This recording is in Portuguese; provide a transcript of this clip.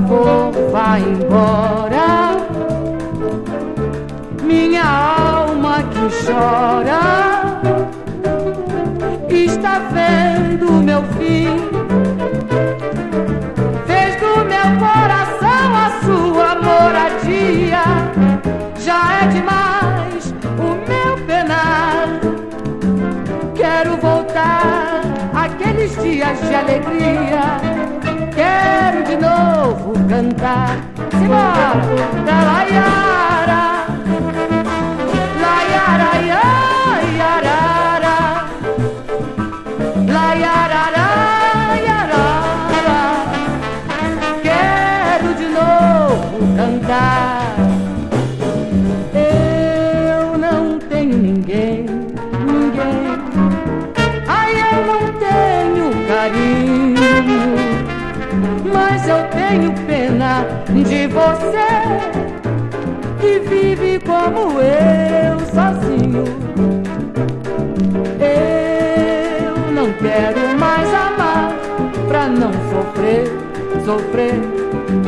favor, vá embora. Minha alma que chora está vendo o meu fim. Fez do meu coração a sua moradia. Já é demais o meu penar. Quero voltar àqueles dias de alegria. Quero de novo cantar. Simbora! Da Laiara, Laiara, Iarara, Laiara, Iarara. Quero de novo cantar. Eu não tenho ninguém, ninguém. Ai, eu não tenho carinho, mas eu tenho pena de você, que vive como eu, sozinho. Eu não quero mais amar pra não sofrer, sofrer.